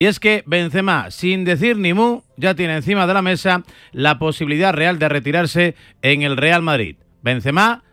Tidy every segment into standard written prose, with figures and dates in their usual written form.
Y es que Benzema, sin decir ni mu, ya tiene encima de la mesa la posibilidad real de retirarse en el Real Madrid. Benzema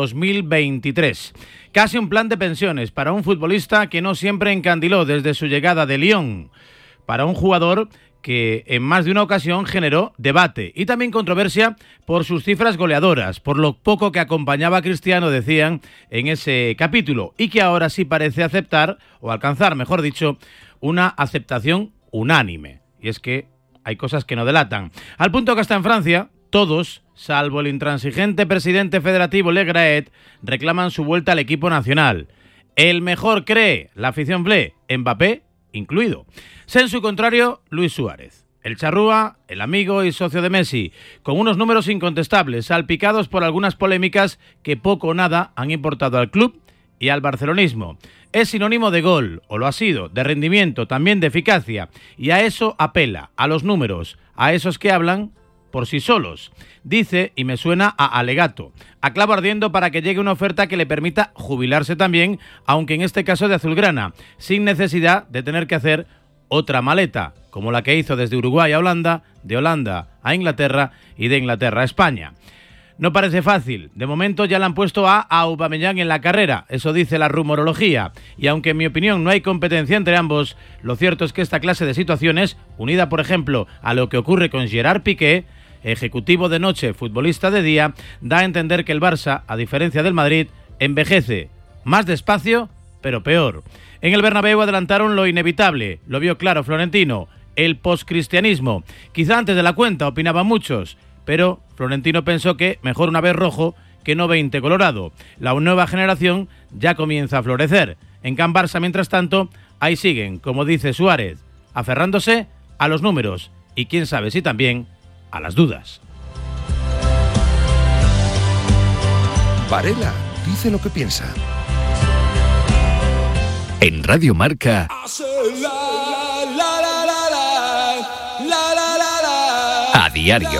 2023. Casi un plan de pensiones para un futbolista que no siempre encandiló desde su llegada de Lyon. Para un jugador que en más de una ocasión generó debate y también controversia por sus cifras goleadoras, por lo poco que acompañaba a Cristiano, decían en ese capítulo, y que ahora sí parece aceptar, o alcanzar, mejor dicho, una aceptación unánime. Y es que hay cosas que no delatan. Al punto que hasta en Francia, todos, salvo el intransigente presidente federativo Le Graët, reclaman su vuelta al equipo nacional. El mejor cree, la afición blé, Mbappé incluido. Sé en su contrario, Luis Suárez. El charrúa, el amigo y socio de Messi, con unos números incontestables, salpicados por algunas polémicas que poco o nada han importado al club y al barcelonismo. Es sinónimo de gol, o lo ha sido, de rendimiento, también de eficacia, y a eso apela, a los números, a esos que hablan por sí solos. Dice, y me suena a alegato, a clavo ardiendo para que llegue una oferta que le permita jubilarse también, aunque en este caso de azulgrana, sin necesidad de tener que hacer otra maleta, como la que hizo desde Uruguay a Holanda, de Holanda a Inglaterra y de Inglaterra a España. No parece fácil. De momento ya le han puesto a Aubameyang en la carrera, eso dice la rumorología, y aunque en mi opinión no hay competencia entre ambos, lo cierto es que esta clase de situaciones, unida por ejemplo a lo que ocurre con Gerard Piqué, ejecutivo de noche, futbolista de día, da a entender que el Barça, a diferencia del Madrid, envejece más despacio, pero peor. En el Bernabéu adelantaron lo inevitable, lo vio claro Florentino, el poscristianismo. Quizá antes de la cuenta, opinaban muchos, pero Florentino pensó que mejor una vez rojo que no 20 colorado. La nueva generación ya comienza a florecer. En Can Barça, mientras tanto, ahí siguen, como dice Suárez, aferrándose a los números y quién sabe si también a las dudas. Varela dice lo que piensa. En Radio Marca. A diario.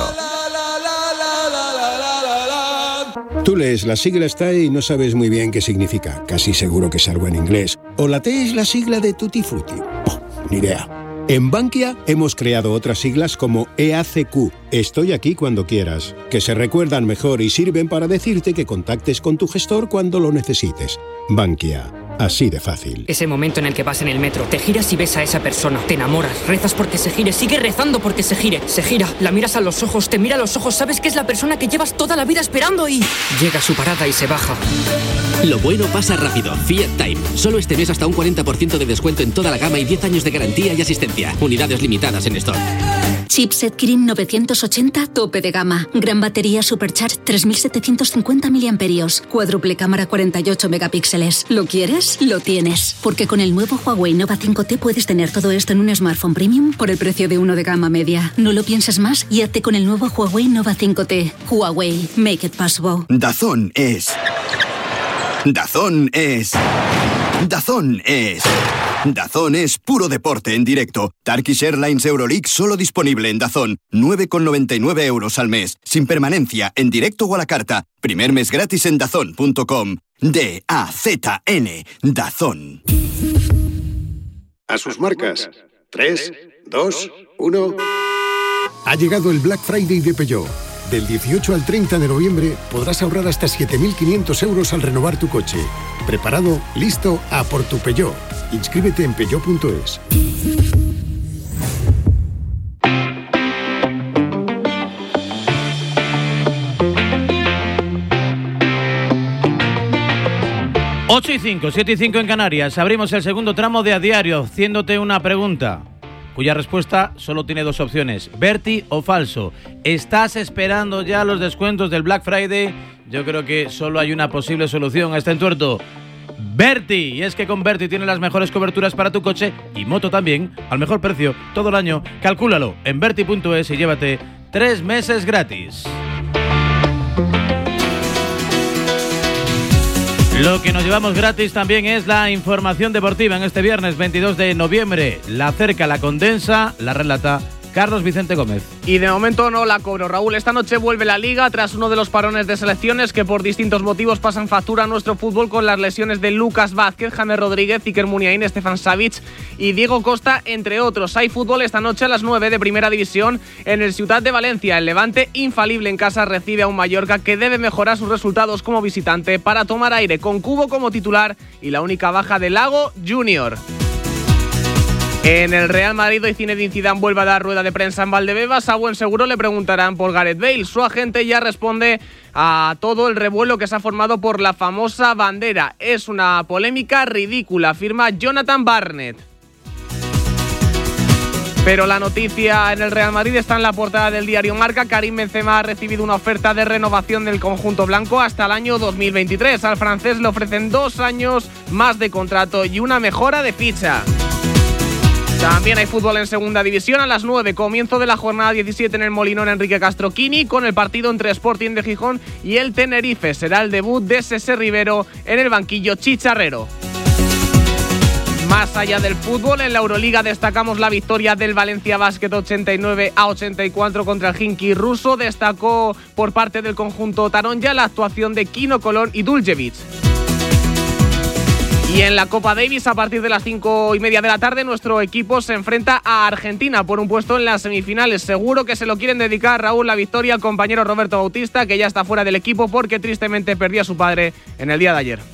Tú lees las siglas TAE y no sabes muy bien qué significa. Casi seguro que es algo en inglés. O la T es la sigla de Tutti Frutti. Oh, ni idea. En Bankia hemos creado otras siglas como EACQ, Estoy aquí cuando quieras, que se recuerdan mejor y sirven para decirte que contactes con tu gestor cuando lo necesites. Bankia, así de fácil. Ese momento en el que vas en el metro, te giras y ves a esa persona, te enamoras, rezas porque se gire, sigue rezando porque se gire, se gira, la miras a los ojos, te mira a los ojos, sabes que es la persona que llevas toda la vida esperando y llega a su parada y se baja. Lo bueno pasa rápido. Fiat Time. Solo este mes hasta un 40% de descuento en toda la gama y 10 años de garantía y asistencia. Unidades limitadas en stock. Chipset Kirin 980 tope de gama. Gran batería Supercharge 3750 mAh. Cuádruple cámara 48 megapíxeles. ¿Lo quieres? Lo tienes. Porque con el nuevo Huawei Nova 5T puedes tener todo esto en un smartphone premium por el precio de uno de gama media. No lo pienses más y hazte con el nuevo Huawei Nova 5T. Huawei. Make it possible. DAZN es... DAZN es puro deporte en directo. Turkish Airlines Euroleague solo disponible en DAZN. 9,99 € al mes. Sin permanencia, en directo o a la carta. Primer mes gratis en DAZN.com. DAZN. DAZN. A sus marcas. 3, 2, 1... Ha llegado el Black Friday de Peugeot. Del 18 al 30 de noviembre podrás ahorrar hasta 7.500 € al renovar tu coche. ¿Preparado? ¿Listo? A por tu Peugeot. Inscríbete en peugeot.es. Ocho y 5, 7 y 5 en Canarias. Abrimos el segundo tramo de A Diario, haciéndote una pregunta, cuya respuesta solo tiene dos opciones, Berti o falso. ¿Estás esperando ya los descuentos del Black Friday? Yo creo que solo hay una posible solución a este entuerto. Berti, y es que con Berti tiene las mejores coberturas para tu coche y moto también, al mejor precio, todo el año. Calcúlalo en Berti.es y llévate 3 meses gratis. Lo que nos llevamos gratis también es la información deportiva en este viernes 22 de noviembre. La cerca, la condensa, la relata Carlos Vicente Gómez. Y de momento no la cobro, Raúl. Esta noche vuelve la Liga tras uno de los parones de selecciones que por distintos motivos pasan factura a nuestro fútbol, con las lesiones de Lucas Vázquez, James Rodríguez, Iker Muniain, Stefan Savic y Diego Costa, entre otros. Hay fútbol esta noche a las 9 de Primera División en el Ciutat de Valencia. El Levante, infalible en casa, recibe a un Mallorca que debe mejorar sus resultados como visitante para tomar aire, con Cubo como titular y la única baja de Lago Junior. En el Real Madrid hoy Zinedine Zidane vuelve a dar rueda de prensa en Valdebebas. A buen seguro le preguntarán por Gareth Bale. Su agente ya responde a todo el revuelo que se ha formado por la famosa bandera. Es una polémica ridícula, afirma Jonathan Barnett. Pero la noticia en el Real Madrid está en la portada del diario Marca. Karim Benzema ha recibido una oferta de renovación del conjunto blanco hasta el año 2023. Al francés le ofrecen 2 años más de contrato y una mejora de ficha. También hay fútbol en segunda división a las 9, comienzo de la jornada 17 en el Molinón Enrique Castroquini, con el partido entre Sporting de Gijón y el Tenerife. Será el debut de Sese Rivero en el banquillo chicharrero. Más allá del fútbol, en la Euroliga destacamos la victoria del Valencia Basket 89-84 contra el Khimki ruso. Destacó por parte del conjunto Taronja la actuación de Kino Colón y Duljevic. Y en la Copa Davis, a partir de las 5:30 de la tarde, nuestro equipo se enfrenta a Argentina por un puesto en las semifinales. Seguro que se lo quieren dedicar, Raúl, la victoria al compañero Roberto Bautista, que ya está fuera del equipo porque tristemente perdió a su padre en el día de ayer.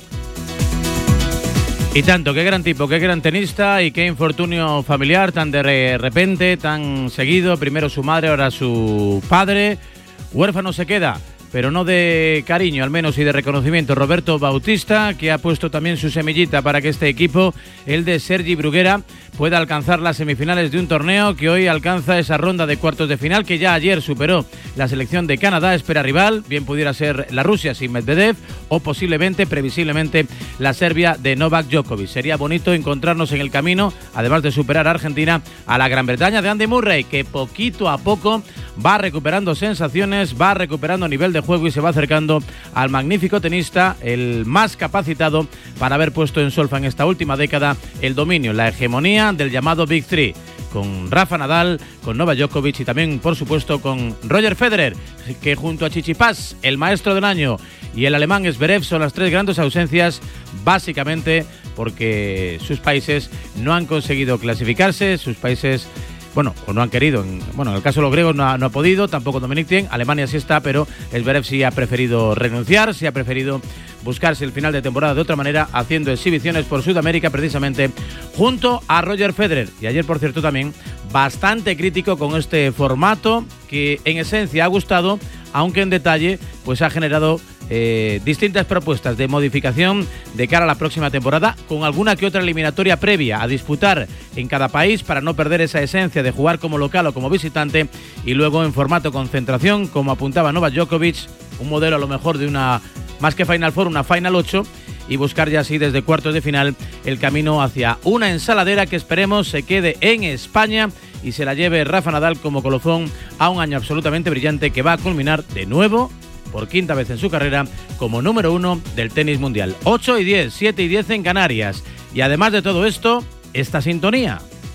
Y tanto, qué gran tipo, qué gran tenista y qué infortunio familiar tan de repente, tan seguido. Primero su madre, ahora su padre. Huérfano se queda, pero no de cariño, al menos, y de reconocimiento. Roberto Bautista, que ha puesto también su semillita para que este equipo, el de Sergi Bruguera, pueda alcanzar las semifinales de un torneo que hoy alcanza esa ronda de cuartos de final que ya ayer superó la selección de Canadá. Espera rival, bien pudiera ser la Rusia sin Medvedev o posiblemente, previsiblemente, la Serbia de Novak Djokovic. Sería bonito encontrarnos en el camino, además de superar a Argentina, a la Gran Bretaña de Andy Murray, que poquito a poco va recuperando sensaciones, va recuperando nivel de juego y se va acercando al magnífico tenista, el más capacitado para haber puesto en solfa en esta última década el dominio, la hegemonía del llamado Big Three, con Rafa Nadal, con Novak Djokovic y también, por supuesto, con Roger Federer, que junto a Tsitsipas, el maestro del año, y el alemán Zverev son las 3 grandes ausencias, básicamente porque sus países no han conseguido clasificarse, sus países, bueno, o no han querido. En el caso de los griegos no ha podido, tampoco Dominic Thiem. Alemania sí está, pero Zverev sí ha preferido renunciar, sí ha preferido buscarse el final de temporada de otra manera, haciendo exhibiciones por Sudamérica precisamente junto a Roger Federer. Y ayer, por cierto, también bastante crítico con este formato que en esencia ha gustado, aunque en detalle pues ha generado distintas propuestas de modificación de cara a la próxima temporada, con alguna que otra eliminatoria previa a disputar en cada país para no perder esa esencia de jugar como local o como visitante, y luego en formato concentración, como apuntaba Novak Djokovic, un modelo a lo mejor de una, más que Final Four, una Final 8, y buscar ya así desde cuartos de final el camino hacia una ensaladera que esperemos se quede en España y se la lleve Rafa Nadal como colofón a un año absolutamente brillante que va a culminar de nuevo, por 5ª vez en su carrera, como número 1 del tenis mundial. 8:10, 7:10 en Canarias. Y además de todo esto, esta sintonía.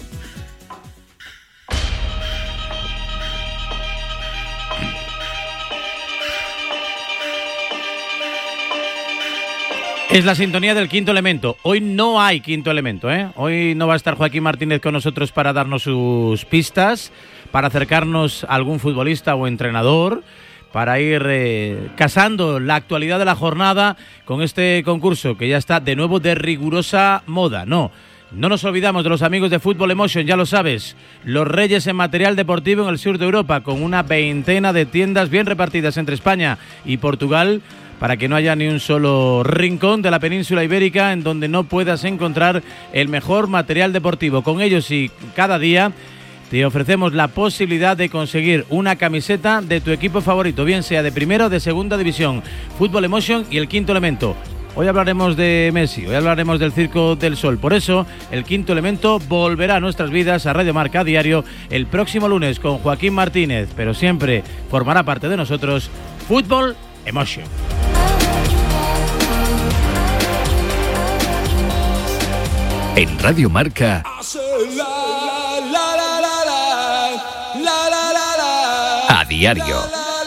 Es la sintonía del Quinto Elemento. Hoy no hay Quinto Elemento, ¿eh? Hoy no va a estar Joaquín Martínez con nosotros para darnos sus pistas, para acercarnos a algún futbolista o entrenador, para ir casando la actualidad de la jornada con este concurso que ya está de nuevo de rigurosa moda. No nos olvidamos de los amigos de Football Emotion, ya lo sabes, los reyes en material deportivo en el sur de Europa, con una 20 de tiendas bien repartidas entre España y Portugal, para que no haya ni un solo rincón de la península ibérica en donde no puedas encontrar el mejor material deportivo. Con ellos y cada día te ofrecemos la posibilidad de conseguir una camiseta de tu equipo favorito, bien sea de primera o de segunda división. Football Emotion y el Quinto Elemento. Hoy hablaremos de Messi, hoy hablaremos del Circo del Sol. Por eso, el Quinto Elemento volverá a nuestras vidas, a Radio Marca a diario, el próximo lunes con Joaquín Martínez, pero siempre formará parte de nosotros Football Emotion. En Radio Marca, diario.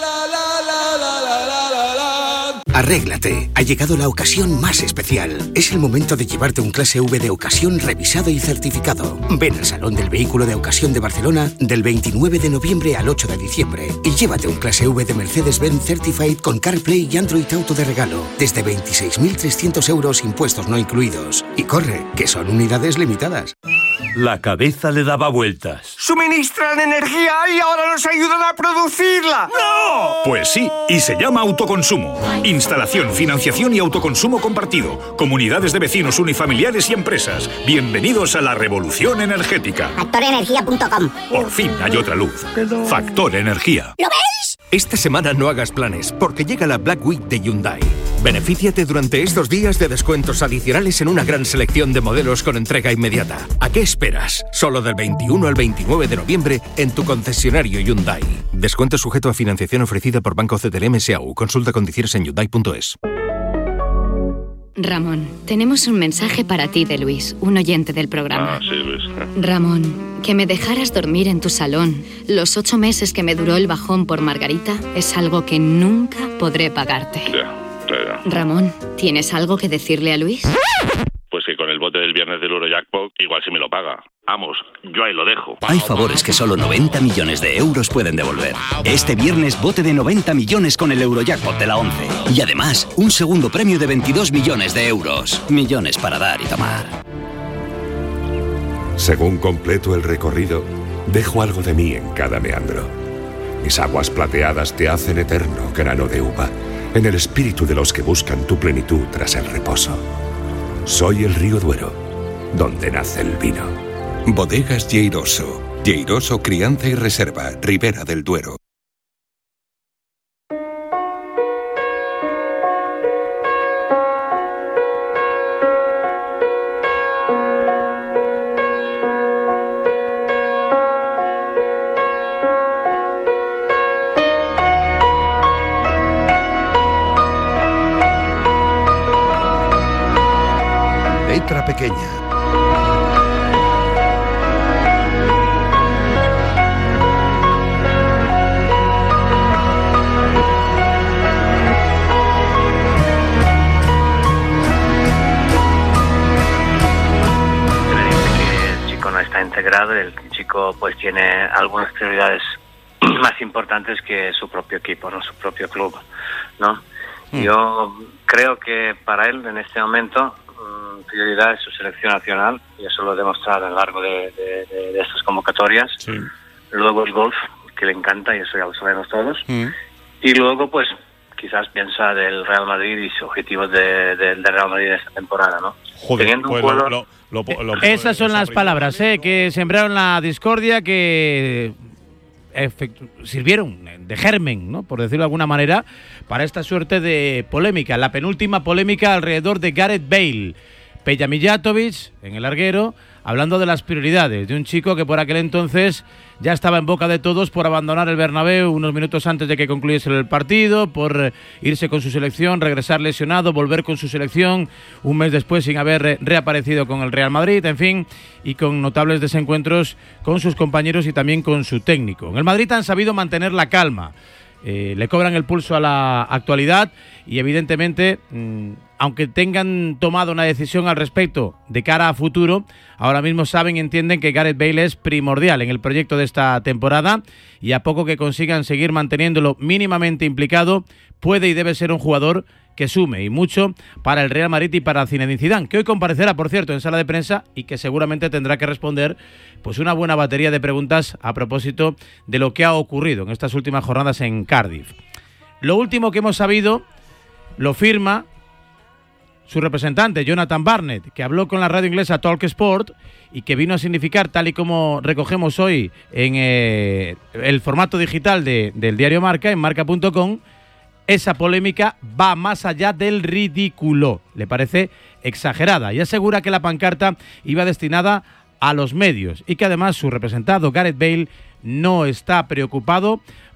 Arréglate, ha llegado la ocasión más especial. Es el momento de llevarte un clase V de ocasión revisado y certificado. Ven al Salón del Vehículo de Ocasión de Barcelona del 29 de noviembre al 8 de diciembre y llévate un clase V de Mercedes-Benz Certified con CarPlay y Android Auto de regalo desde 26.300 euros, impuestos no incluidos. Y corre, que son unidades limitadas. La cabeza le daba vueltas. ¡Suministran energía y ahora nos ayudan a producirla! ¡No! Pues sí, y se llama autoconsumo. Instalación, financiación y autoconsumo compartido. Comunidades de vecinos, unifamiliares y empresas. Bienvenidos a la revolución energética. Factorenergia.com. Por fin hay otra luz. Factor Energía. ¿Lo veis? Esta semana no hagas planes, porque llega la Black Week de Hyundai. Benefíciate durante estos días de descuentos adicionales en una gran selección de modelos con entrega inmediata. ¿A qué esperas? Solo del 21 al 29 de noviembre en tu concesionario Hyundai. Descuento sujeto a financiación ofrecida por Banco CTLM S.A.U. Consulta condiciones en Hyundai.es. Ramón, tenemos un mensaje para ti de Luis, un oyente del programa. Sí, Luis. Ramón, que me dejaras dormir en tu salón los 8 meses que me duró el bajón por Margarita es algo que nunca podré pagarte. Ya. Ramón, ¿tienes algo que decirle a Luis? Pues que con el bote del viernes del Eurojackpot igual sí me lo paga. Vamos, yo ahí lo dejo. Hay favores que solo 90 millones de euros pueden devolver. Este viernes bote de 90 millones con el Eurojackpot de la 11. Y además, un segundo premio de 22 millones de euros. Millones para dar y tomar. Según completo el recorrido, dejo algo de mí en cada meandro. Mis aguas plateadas te hacen eterno grano de uva, en el espíritu de los que buscan tu plenitud tras el reposo. Soy el río Duero, donde nace el vino. Bodegas Lleiroso. Lleiroso Crianza y Reserva, Ribera del Duero. Letra pequeña. Está integrado, el chico pues tiene algunas prioridades más importantes que su propio equipo, no su propio club, ¿no? Yo creo que para él en este momento prioridad es su selección nacional, y eso lo he demostrado a lo largo de estas convocatorias. Sí. Luego el golf, que le encanta, y eso ya lo sabemos todos. Y luego pues quizás piensa del Real Madrid y sus objetivos del Real Madrid esta temporada, ¿no? Joder, teniendo un pues jugador... Esas son las palabras que sembraron la discordia, que sirvieron de germen, ¿no?, por decirlo de alguna manera, para esta suerte de polémica. La penúltima polémica alrededor de Gareth Bale. Peja Mijatovic, en el larguero, hablando de las prioridades de un chico que por aquel entonces ya estaba en boca de todos por abandonar el Bernabéu unos minutos antes de que concluyese el partido, por irse con su selección, regresar lesionado, volver con su selección un mes después sin haber reaparecido con el Real Madrid, en fin, y con notables desencuentros con sus compañeros y también con su técnico. En el Madrid han sabido mantener la calma, le cobran el pulso a la actualidad y evidentemente, aunque tengan tomado una decisión al respecto de cara a futuro, ahora mismo saben y entienden que Gareth Bale es primordial en el proyecto de esta temporada, y a poco que consigan seguir manteniéndolo mínimamente implicado, puede y debe ser un jugador que sume, y mucho, para el Real Madrid y para Zinedine Zidane, que hoy comparecerá, por cierto, en sala de prensa y que seguramente tendrá que responder pues una buena batería de preguntas a propósito de lo que ha ocurrido en estas últimas jornadas en Cardiff. Lo último que hemos sabido lo firma su representante, Jonathan Barnett, que habló con la radio inglesa Talk Sport y que vino a significar, tal y como recogemos hoy en el formato digital del diario Marca, en marca.com, esa polémica va más allá del ridículo. Le parece exagerada y asegura que la pancarta iba destinada a los medios y que además su representado, Gareth Bale, no está preocupado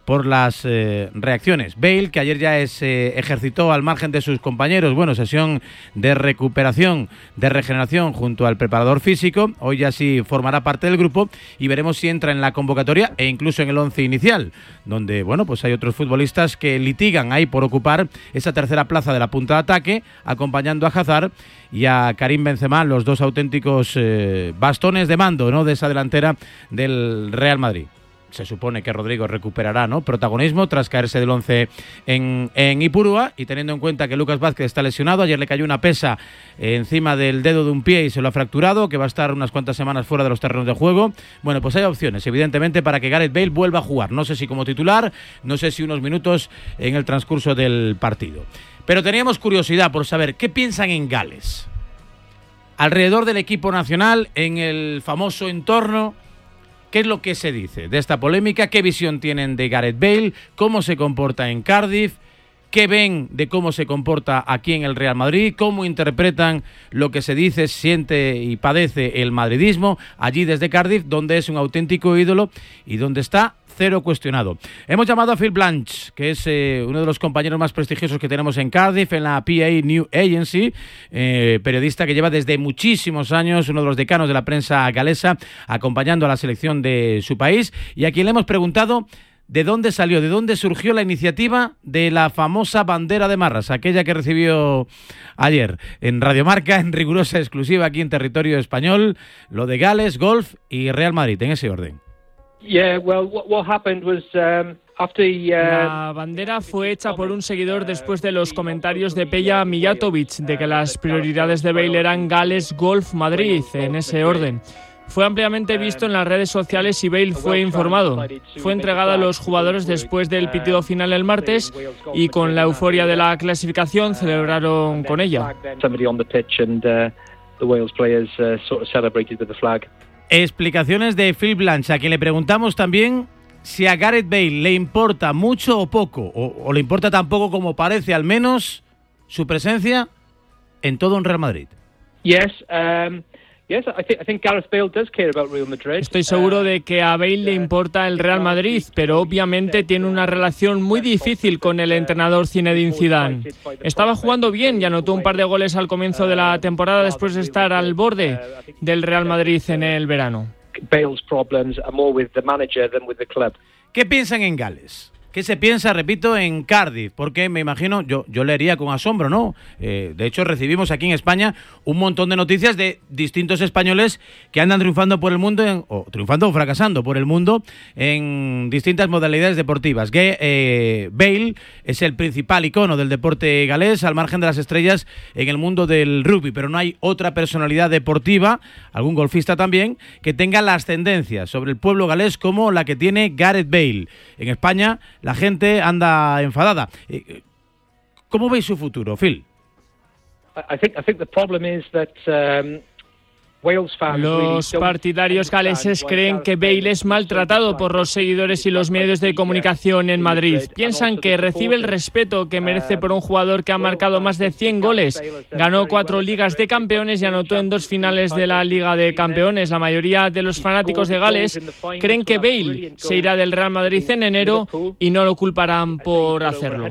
por las reacciones. Bale, que ayer ya ejercitó al margen de sus compañeros, sesión de recuperación, de regeneración junto al preparador físico, hoy ya sí formará parte del grupo y veremos si entra en la convocatoria e incluso en el 11 inicial, donde pues hay otros futbolistas que litigan ahí por ocupar esa tercera plaza de la punta de ataque, acompañando a Hazard y a Karim Benzema, los dos auténticos bastones de mando, ¿no?, de esa delantera del Real Madrid. Se supone que Rodrigo recuperará, ¿no?, protagonismo tras caerse del 11 en Ipurúa, y teniendo en cuenta que Lucas Vázquez está lesionado, ayer le cayó una pesa encima del dedo de un pie y se lo ha fracturado, que va a estar unas cuantas semanas fuera de los terrenos de juego. Pues hay opciones, evidentemente, para que Gareth Bale vuelva a jugar. No sé si como titular, no sé si unos minutos en el transcurso del partido. Pero teníamos curiosidad por saber qué piensan en Gales, alrededor del equipo nacional, en el famoso entorno. ¿Qué es lo que se dice de esta polémica? ¿Qué visión tienen de Gareth Bale? ¿Cómo se comporta en Cardiff? ¿Qué ven de cómo se comporta aquí en el Real Madrid? ¿Cómo interpretan lo que se dice, siente y padece el madridismo allí desde Cardiff, donde es un auténtico ídolo y donde está cero cuestionado? Hemos llamado a Phil Blanch, que es uno de los compañeros más prestigiosos que tenemos en Cardiff, en la PA New Agency, periodista que lleva desde muchísimos años, uno de los decanos de la prensa galesa, acompañando a la selección de su país, y a quien le hemos preguntado de dónde salió, de dónde surgió la iniciativa de la famosa bandera de marras, aquella que recibió ayer en Radio Marca, en rigurosa exclusiva aquí en territorio español, lo de Gales, golf y Real Madrid, en ese orden. La bandera fue hecha por un seguidor después de los comentarios de Peja Mijatovic de que las prioridades de Bale eran Gales, Golf, Madrid, en ese orden. Fue ampliamente visto en las redes sociales y Bale fue informado. Fue entregada a los jugadores después del pitido final el martes y con la euforia de la clasificación celebraron con ella. Explicaciones de Phil Blanch, a quien le preguntamos también si a Gareth Bale le importa mucho o poco, o le importa tan poco como parece, al menos, su presencia en todo un Real Madrid. Estoy seguro de que a Bale le importa el Real Madrid, pero obviamente tiene una relación muy difícil con el entrenador Zinedine Zidane. Estaba jugando bien y anotó un par de goles al comienzo de la temporada después de estar al borde del Real Madrid en el verano. ¿Qué piensan en Gales? ¿Qué se piensa, repito, en Cardiff? Porque me imagino, yo leería con asombro, ¿no? De hecho, recibimos aquí en España un montón de noticias de distintos españoles que andan triunfando por el mundo, triunfando o fracasando por el mundo en distintas modalidades deportivas. Bale es el principal icono del deporte galés, al margen de las estrellas en el mundo del rugby, pero no hay otra personalidad deportiva, algún golfista también, que tenga la ascendencia sobre el pueblo galés como la que tiene Gareth Bale. En España la gente anda enfadada. ¿Cómo veis su futuro, Phil? Los partidarios galeses creen que Bale es maltratado por los seguidores y los medios de comunicación en Madrid. Piensan que recibe el respeto que merece por un jugador que ha marcado más de 100 goles. Ganó 4 ligas de campeones y anotó en 2 finales de la Liga de Campeones. La mayoría de los fanáticos de Gales creen que Bale se irá del Real Madrid en enero y no lo culparán por hacerlo.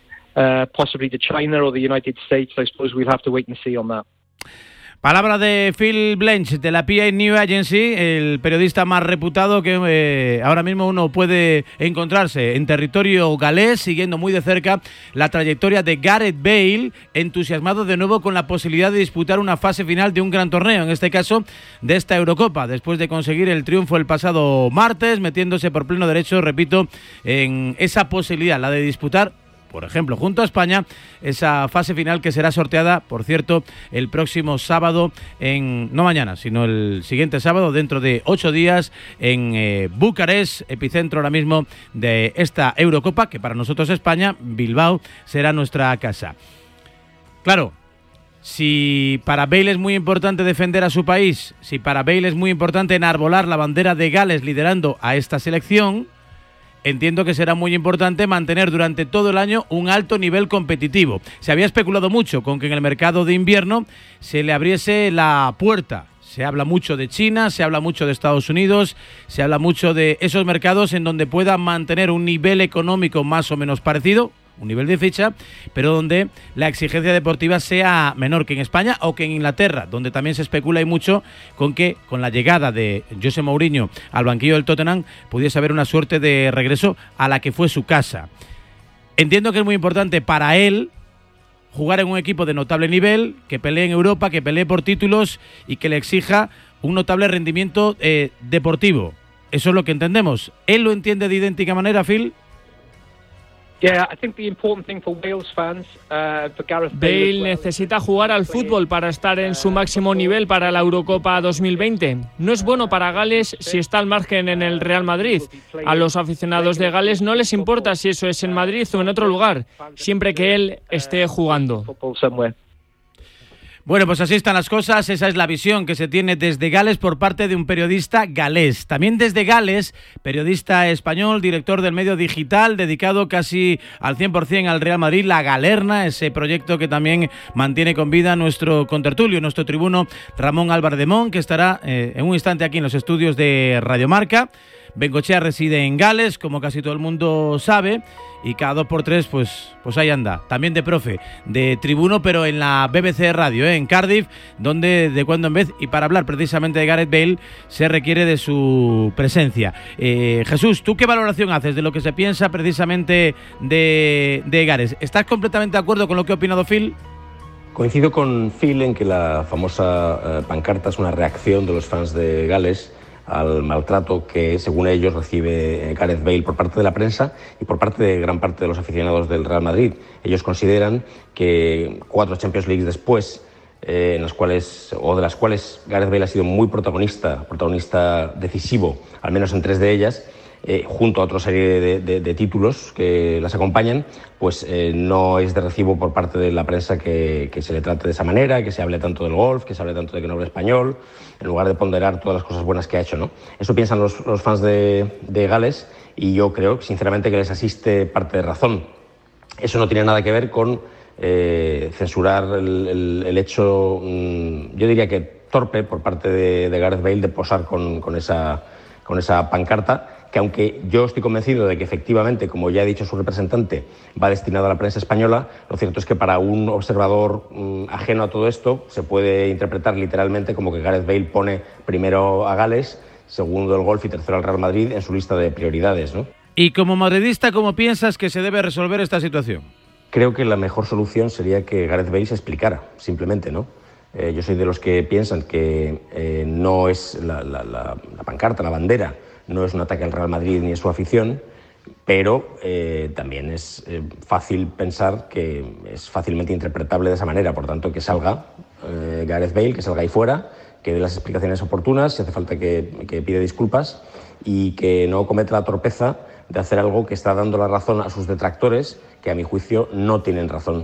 Palabra de Phil Blanch, de la PA New Agency, el periodista más reputado que ahora mismo uno puede encontrarse en territorio galés, siguiendo muy de cerca la trayectoria de Gareth Bale, entusiasmado de nuevo con la posibilidad de disputar una fase final de un gran torneo, en este caso de esta Eurocopa, después de conseguir el triunfo el pasado martes, metiéndose por pleno derecho, repito, en esa posibilidad, la de disputar, por ejemplo, junto a España, esa fase final que será sorteada, por cierto, el próximo sábado, no mañana, sino el siguiente sábado, dentro de 8 días, en Bucarest, epicentro ahora mismo de esta Eurocopa, que para nosotros España, Bilbao, será nuestra casa. Claro, si para Bale es muy importante defender a su país, si para Bale es muy importante enarbolar la bandera de Gales liderando a esta selección, entiendo que será muy importante mantener durante todo el año un alto nivel competitivo. Se había especulado mucho con que en el mercado de invierno se le abriese la puerta, Se habla mucho de China, se habla mucho de Estados Unidos, se habla mucho de esos mercados en donde pueda mantener un nivel económico más o menos parecido, un nivel de ficha, pero donde la exigencia deportiva sea menor que en España o que en Inglaterra, donde también se especula y mucho con que con la llegada de José Mourinho al banquillo del Tottenham pudiese haber una suerte de regreso a la que fue su casa. Entiendo que es muy importante para él jugar en un equipo de notable nivel, que pelee en Europa, que pelee por títulos y que le exija un notable rendimiento deportivo. Eso es lo que entendemos. ¿Él lo entiende de idéntica manera, Phil? Bale necesita jugar al fútbol para estar en su máximo nivel para la Eurocopa 2020. No es bueno para Gales si está al margen en el Real Madrid. A los aficionados de Gales no les importa si eso es en Madrid o en otro lugar, siempre que él esté jugando. Bueno, pues así están las cosas, esa es la visión que se tiene desde Gales por parte de un periodista galés. También desde Gales, periodista español, director del medio digital, dedicado casi al 100% al Real Madrid, La Galerna, ese proyecto que también mantiene con vida nuestro contertulio, nuestro tribuno Ramón Álvarez de Mon, que estará en un instante aquí en los estudios de Radio Marca. Bengochea reside en Gales, como casi todo el mundo sabe, y cada 2x3 pues ahí anda, también de profe, de tribuno, pero en la BBC Radio, en Cardiff, donde de cuando en vez, y para hablar precisamente de Gareth Bale, se requiere de su presencia. Jesús, ¿tú qué valoración haces de lo que se piensa precisamente de Gareth? ¿Estás completamente de acuerdo con lo que ha opinado Phil? Coincido con Phil en que la famosa pancarta es una reacción de los fans de Gales al maltrato que, según ellos, recibe Gareth Bale por parte de la prensa y por parte de gran parte de los aficionados del Real Madrid. Ellos consideran que 4 Champions League después, de las cuales Gareth Bale ha sido muy protagonista decisivo, al menos en 3 de ellas, junto a otra serie de títulos que las acompañan, pues no es de recibo por parte de la prensa que se le trate de esa manera, que se hable tanto del golf, que se hable tanto de que no hable español, en lugar de ponderar todas las cosas buenas que ha hecho, ¿no? Eso piensan los fans de Gales, y yo creo sinceramente que les asiste parte de razón. Eso no tiene nada que ver con censurar el hecho, yo diría que torpe, por parte de Gareth Bale de posar con esa pancarta, que aunque yo estoy convencido de que efectivamente, como ya ha dicho su representante, va destinado a la prensa española, lo cierto es que para un observador ajeno a todo esto se puede interpretar literalmente como que Gareth Bale pone primero a Gales, segundo el golf y tercero al Real Madrid en su lista de prioridades, ¿no? Y como madridista, ¿cómo piensas que se debe resolver esta situación? Creo que la mejor solución sería que Gareth Bale se explicara, simplemente, ¿no? Yo soy de los que piensan que no es la pancarta, la bandera, no es un ataque al Real Madrid ni a su afición, pero también es fácil pensar que es fácilmente interpretable de esa manera. Por tanto, que salga Gareth Bale, que salga ahí fuera, que dé las explicaciones oportunas, si hace falta que pida disculpas, y que no cometa la torpeza de hacer algo que está dando la razón a sus detractores, que a mi juicio no tienen razón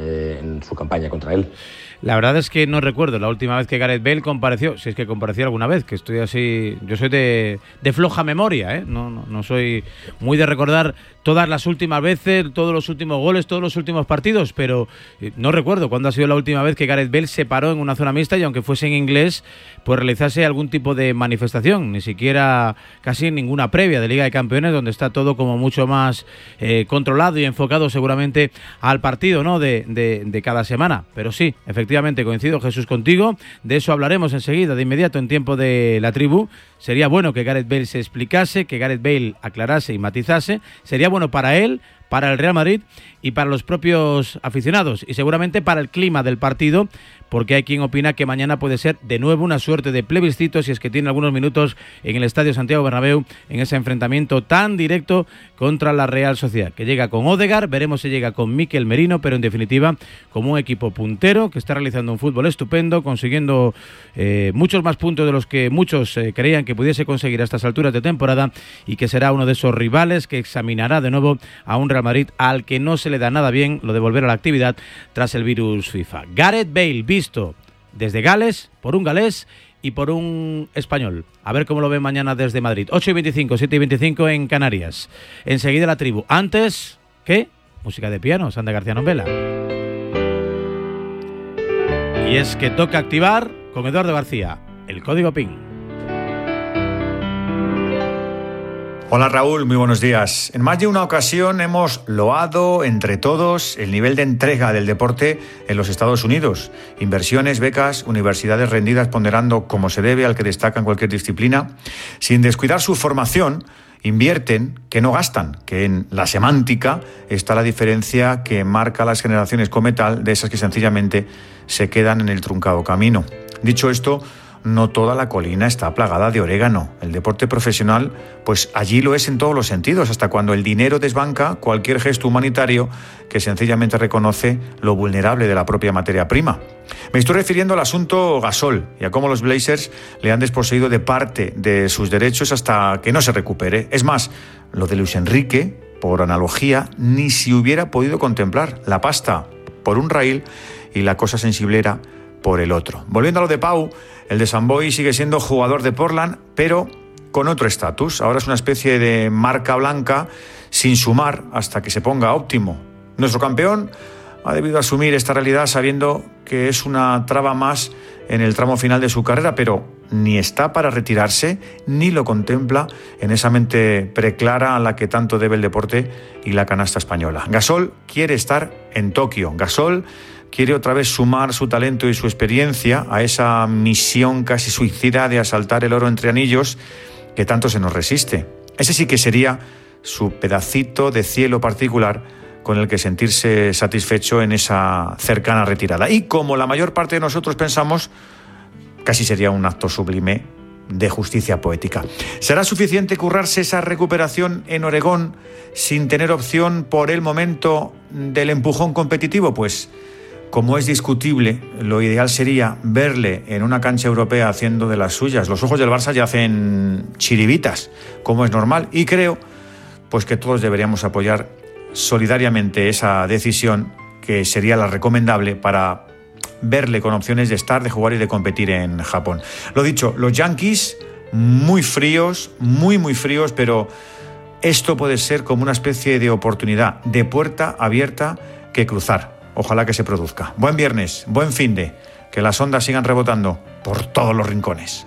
en su campaña contra él. La verdad es que no recuerdo la última vez que Gareth Bale compareció, si es que compareció alguna vez, que estoy así, yo soy de floja memoria, ¿eh? No soy muy de recordar todas las últimas veces, todos los últimos goles, todos los últimos partidos, pero no recuerdo cuándo ha sido la última vez que Gareth Bale se paró en una zona mixta y, aunque fuese en inglés, pues realizase algún tipo de manifestación, ni siquiera casi ninguna previa de Liga de Campeones, donde está todo como mucho más controlado y enfocado seguramente al partido, ¿no?, de cada semana. Pero sí, efectivamente coincido, Jesús, contigo, de eso hablaremos enseguida, de inmediato, en tiempo de la tribu. Sería bueno que Gareth Bale se explicase, que Gareth Bale aclarase y matizase, sería bueno para él, para el Real Madrid y para los propios aficionados, y seguramente para el clima del partido, porque hay quien opina que mañana puede ser de nuevo una suerte de plebiscito, si es que tiene algunos minutos en el Estadio Santiago Bernabéu, en ese enfrentamiento tan directo contra la Real Sociedad, que llega con Odegaard, veremos si llega con Mikel Merino, pero en definitiva como un equipo puntero que está realizando un fútbol estupendo, consiguiendo muchos más puntos de los que muchos creían que pudiese conseguir a estas alturas de temporada, y que será uno de esos rivales que examinará de nuevo a un Real Madrid al que no se le da nada bien lo de volver a la actividad tras el virus FIFA. Gareth Bale visto desde Gales, por un galés y por un español. A ver cómo lo ven mañana desde Madrid. 8:25, 7:25 en Canarias. Enseguida la tribu. Antes, ¿qué? Música de piano, Sandra García Novela. Y es que toca activar con Eduardo García el código PIN. Hola Raúl, muy buenos días. En más de una ocasión hemos loado entre todos el nivel de entrega del deporte en los Estados Unidos. Inversiones, becas, universidades rendidas ponderando como se debe al que destaca en cualquier disciplina. Sin descuidar su formación, invierten, que no gastan, que en la semántica está la diferencia que marca a las generaciones come tal de esas que sencillamente se quedan en el truncado camino. Dicho esto, no toda la colina está plagada de orégano. El deporte profesional, pues allí lo es en todos los sentidos, hasta cuando el dinero desbanca cualquier gesto humanitario que sencillamente reconoce lo vulnerable de la propia materia prima. Me estoy refiriendo al asunto Gasol y a cómo los Blazers le han desposeído de parte de sus derechos hasta que no se recupere. Es más, lo de Luis Enrique, por analogía, ni se hubiera podido contemplar. La pasta por un raíl y la cosa sensiblera por el otro. Volviendo a lo de Pau, el de San Boy sigue siendo jugador de Portland, pero con otro estatus. Ahora es una especie de marca blanca sin sumar hasta que se ponga óptimo. Nuestro campeón ha debido asumir esta realidad sabiendo que es una traba más en el tramo final de su carrera, pero ni está para retirarse ni lo contempla en esa mente preclara a la que tanto debe el deporte y la canasta española. Gasol quiere estar en Tokio. Gasol quiere otra vez sumar su talento y su experiencia a esa misión casi suicida de asaltar el oro entre anillos que tanto se nos resiste. Ese sí que sería su pedacito de cielo particular con el que sentirse satisfecho en esa cercana retirada. Y como la mayor parte de nosotros pensamos, casi sería un acto sublime de justicia poética. ¿Será suficiente currarse esa recuperación en Oregón sin tener opción por el momento del empujón competitivo? Pues, como es discutible, lo ideal sería verle en una cancha europea haciendo de las suyas. Los ojos del Barça ya hacen chiribitas, como es normal, y creo pues que todos deberíamos apoyar solidariamente esa decisión, que sería la recomendable para verle con opciones de estar, de jugar y de competir en Japón. Lo dicho, los Yankees muy fríos, muy fríos, pero esto puede ser como una especie de oportunidad, de puerta abierta que cruzar. Ojalá que se produzca. Buen viernes, buen finde, que las ondas sigan rebotando por todos los rincones.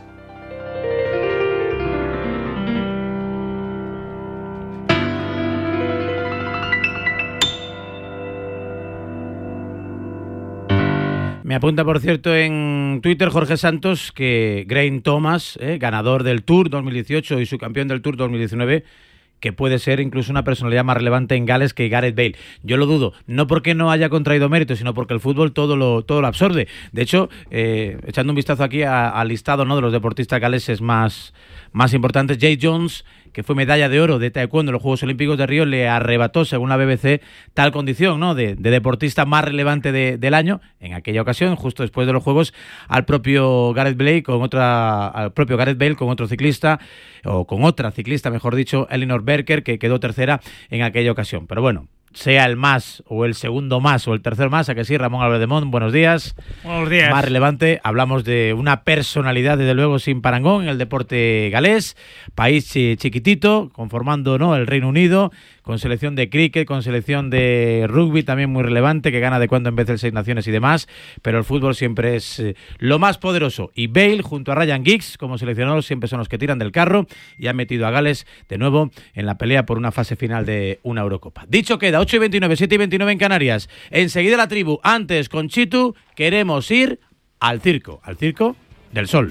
Me apunta, por cierto, en Twitter Jorge Santos que Geraint Thomas, ganador del Tour 2018 y subcampeón del Tour 2019, que puede ser incluso una personalidad más relevante en Gales que Gareth Bale. Yo lo dudo, no porque no haya contraído mérito, sino porque el fútbol todo lo absorbe. De hecho, echando un vistazo aquí al listado, ¿no?, de los deportistas galeses más importantes, Jay Jones, que fue medalla de oro de taekwondo en los Juegos Olímpicos de Río, le arrebató, según la BBC, tal condición, ¿no?, de deportista más relevante del año, en aquella ocasión, justo después de los Juegos, al propio Gareth Bale con otro ciclista, o con otra ciclista, mejor dicho, Elinor Berker, que quedó tercera en aquella ocasión. Pero bueno, sea el más, o el segundo más, o el tercer más, ¿a que sí? Ramón Álvarez de Mont, buenos días. Buenos días. Más relevante, hablamos de una personalidad, desde luego, sin parangón en el deporte galés, país chiquitito, conformando, ¿no?, el Reino Unido, con selección de cricket, con selección de rugby también muy relevante, que gana de cuando en vez el Seis Naciones y demás, pero el fútbol siempre es lo más poderoso. Y Bale, junto a Ryan Giggs, como seleccionados, siempre son los que tiran del carro y han metido a Gales de nuevo en la pelea por una fase final de una Eurocopa. Dicho queda, 8:29, 7:29 en Canarias. Enseguida la tribu. Antes, con Chitu, queremos ir al circo del Sol.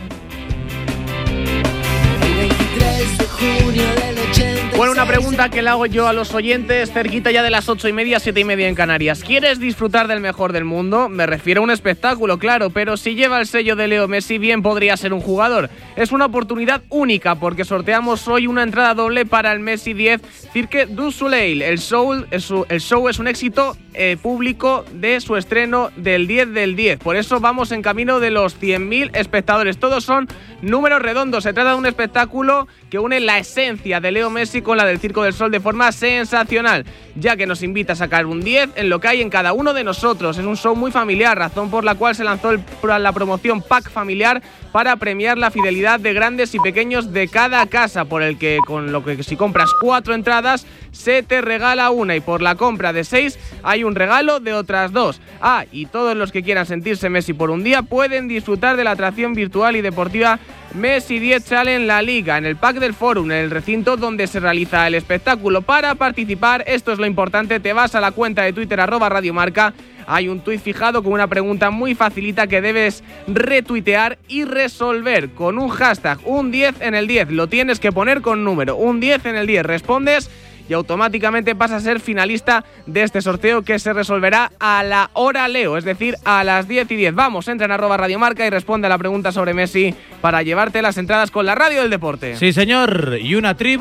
Bueno, una pregunta que le hago yo a los oyentes, cerquita ya de las 8:30, 7:30 en Canarias. ¿Quieres disfrutar del mejor del mundo? Me refiero a un espectáculo, claro, pero si lleva el sello de Leo Messi, bien podría ser un jugador. Es una oportunidad única porque sorteamos hoy una entrada doble para el Messi 10 Cirque du Soleil. El show es un éxito público de su estreno del 10 del 10. Por eso vamos en camino de los 100.000 espectadores. Todos son números redondos. Se trata de un espectáculo que une la esencia de Leo Messi con la del Circo del Sol de forma sensacional. ya que nos invita a sacar un 10 en lo que hay en cada uno de nosotros. Es un show muy familiar, razón por la cual se lanzó la promoción Pack Familiar para premiar la fidelidad de grandes y pequeños de cada casa, por el que con lo que si compras 4 entradas se te regala una, y por la compra de 6 hay un regalo de otras 2. Y todos los que quieran sentirse Messi por un día pueden disfrutar de la atracción virtual y deportiva Messi 10 Challenge La Liga en el Pack del Forum, en el recinto donde se realiza el espectáculo. Para participar, esto es lo importante, te vas a la cuenta de Twitter @radiomarca. Hay un tuit fijado con una pregunta muy facilita que debes retuitear y resolver con un hashtag, un 10 en el 10. Lo tienes que poner con número, un 10 en el 10. Respondes y automáticamente vas a ser finalista de este sorteo, que se resolverá a la hora Leo, es decir, a las 10:10. Vamos, entra en @radiomarca y responde a la pregunta sobre Messi para llevarte las entradas con la radio del deporte. Sí, señor. Y una tribu